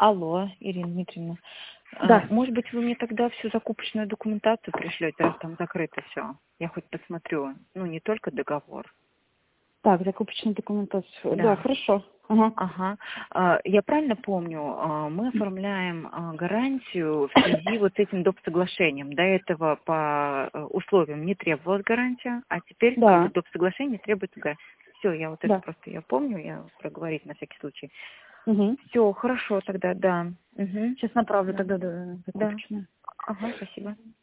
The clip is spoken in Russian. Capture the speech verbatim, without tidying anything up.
Алло, Ирина Дмитриевна. Да. А, может быть, вы мне тогда всю закупочную документацию пришлете, раз там закрыто все. Я хоть посмотрю. Ну, не только договор. Так, закупочную документацию. Да, Да. хорошо. Ага. Ага. А, я правильно помню, а, мы оформляем а, гарантию в связи вот с этим доп. Соглашением. До этого по э, условиям не требовалась гарантия, а теперь как бы Да, доп. Соглашение требуется гарантия. Все, я вот это да. просто я помню, я проговорить на всякий случай. Угу. Все, хорошо тогда, да. Угу. Сейчас направлю Да. тогда до Да. закупочную. Ага, спасибо.